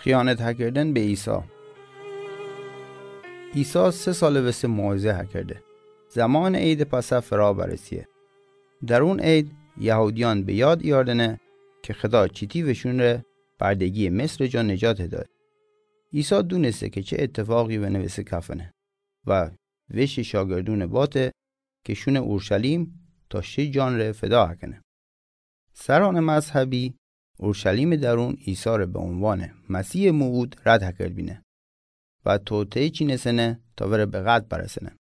خیانت کردن به عیسی. عیسی 3 سال واسه موعظه کرده. زمان عید پسح فرا برسیه. در اون عید یهودیان به یاد یاردنه که خدا چیتی وشون ره بردگی مصر جا نجات داد. عیسی دونسته که چه اتفاقی و نوسته کفنه و وش شاگردون باته که شون اورشلیم تا 6 جان ره فدا کنه. سران مذهبی اورشلیم درون عیسی رو به عنوان مسیح موعود رد کرد بینه و توطئه چی نسنه تا وره به قتل برسنه.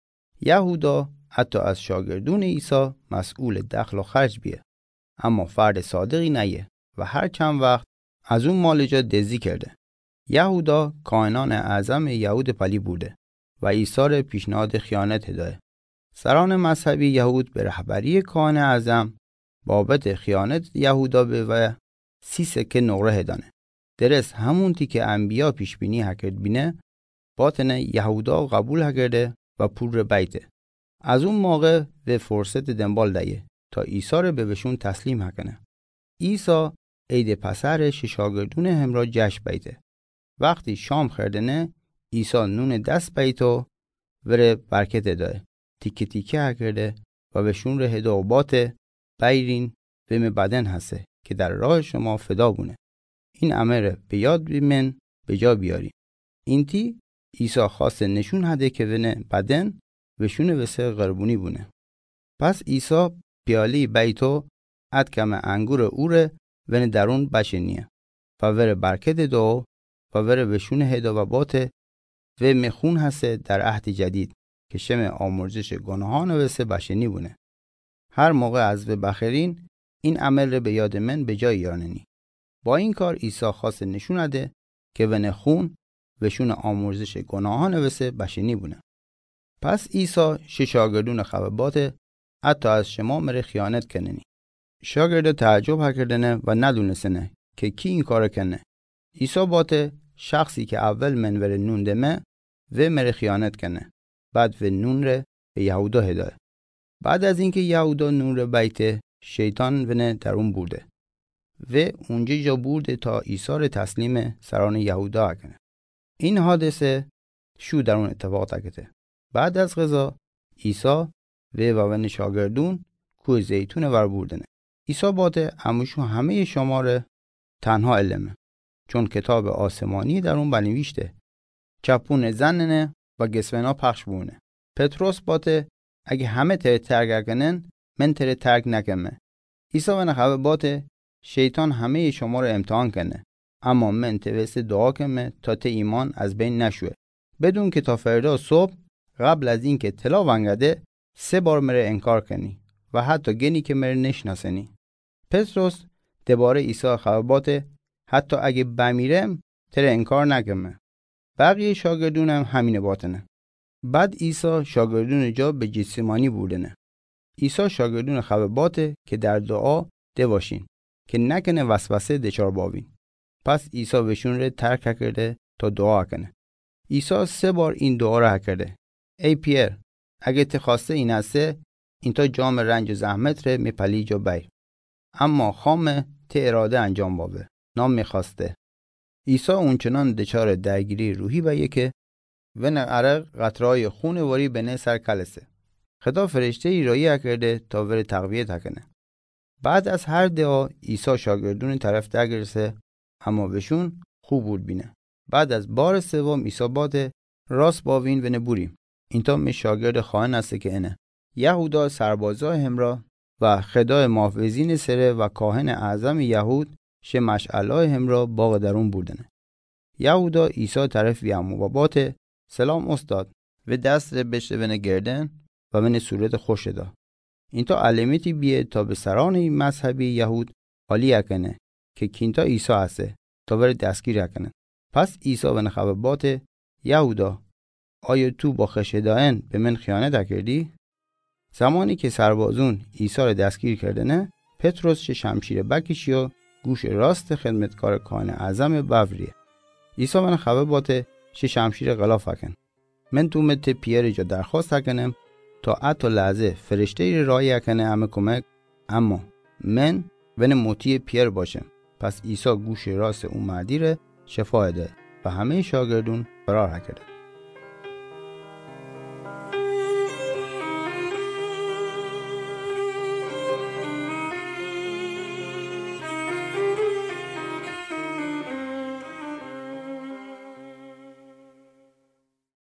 یهودا حتی از شاگردون عیسی مسئول دخل و خرج بیه، اما فرد صادقی نیه و هر چند وقت از اون مال جا دزدی کرده. یهودا کاهنان اعظم یهود پلی بوده و عیسی رو پیشنهاد خیانت داده. سران مذهبی یهود به رهبری کاهن اعظم بابت خیانت یهودا به و 30 سکه نقره دانه. درست همونتی که انبیا پیش بینی کرد بینه باطن یهودا قبول کرده و پول رو بیته. از اون موقع به فرصت دنبال دایه تا عیسی رو به وشون تسلیم کنه. عیسی عید پسح شاگردون همراه جشن بیته. وقتی شام خوردنه عیسی نون دست بیتو وره برکت داده. تیکه تیکه کرده و وشون رو هدا و باته بیرین به بدن هسته که در راه شما فدا بونه. این امر به یاد بیمن به جا بیاری. اینتی عیسی خواست نشون هده که ونه بدن وشون وسه قربونی بونه. پس عیسی پیالی بیتو اد کم انگور اوره ونه درون بشنیه و وره برکت دو و وره وشون هدا و باته و مخون هسته در عهد جدید که شم آمرزش گناهان وسه بشنی بونه. هر موقع از و بخیرین این عمل رو به یاد من به جای یارنی. با این کار عیسی خواست نشون ده که ونه خون وشون آمرزش گناهان وسه بشنی بونه. پس عیسی 6 شاگردون خببات حتی از شما مره خیانت کننی. شاگرد تعجب کردنه و ندونستنه که کی این کار کنه. عیسی باته شخصی که اول منور نون دمه و مره خیانت کنه. بعد و نون ره به یهودا هدایه. بعد از اینکه یهودا نون ره بیته شیطان ونه در اون برده و اونجا جا برده تا عیسی رو تسلیم سران یهودا کنه. این حادثه شو در اون اتفاق تکته. بعد از غذا عیسی و شاگردون کوه زیتون ور بردنه. عیسی باته همشو همه شما رو تنها علمه چون کتاب آسمانی در اون بنویشته چپون زننه و گسونا پخش بونه. پتروس باته اگه همه ترک کنن من ترک نکمه. عیسی و نخواه باته شیطان همه شما رو امتحان کنه اما من توسط دعا کنه تا ایمان از بین نشوه. بدون که تا فردا صبح قبل از این که طلا ونگده 3 بار مره انکار کنی و حتی گنی که مره نشناسنی. پتروس دوباره عیسی خبرباته حتی اگه بمیرم تره انکار نکنه. بقیه شاگردونم همین باطنه. بعد عیسی شاگردون جا به گتسمانی بردنه. عیسی شاگردون خبرباته که در دعا دواشین که نکنه وسوسه دچار باوین. پس عیسی بهشون رو ترک کرده تا دعا کنه. عیسی 3 بار این دعا رو کرده. ای پیر اگه تخواسته این هسته این تا جام رنج و زحمت رو میپلی جا بیر. اما خامه ته اراده انجام باوه. نام میخواسته. عیسی اونچنان دچار درگیری روحی بیه که ون عرق قطرهای خون واری بنه سر کلسه. خدا فرشته ای رایی کرده تا ور تقویه تکنه. بعد از هر دعا عیسی شاگردون طرف درگرسه اما بهشون خوب بود بینه. بعد از بار سوم عیسی باده راست باوین و نبوریم. این تا می شاگرد خواهن هسته که اینه. یهودا سربازای همراه و خدای محافظین سره و کاهن اعظم یهود شه مشعلای همراه باغ درون بودنه. یهودا عیسی طرف بیامو و باته سلام استاد و دست بشه ونه گردن و ونه صورت خوش دا. این تا علمیتی بیه تا به سران مذهبی یهود حالی کنه که کینتا عیسی هسته تا بر دستگیر کنه. پس عیسی ونه خبربات یهودا آیا تو با خشدائن به من خیانت کردی؟ زمانی که سربازون عیسی رو دستگیر کردنه پتروس چه شمشیر بکشی و گوش راست خدمتکار کاهن اعظم بوریه. عیسی ونه خبربات چه شمشیر غلاف کن. من تو مت پیر جا درخواست کنم تا حتی لحظه فرشته رای کنه همه کمک اما من ون موتی پیر باشم. پس عیسی گوش راست اون مردی رو شفا ده و همه شاگردون فرار کرده.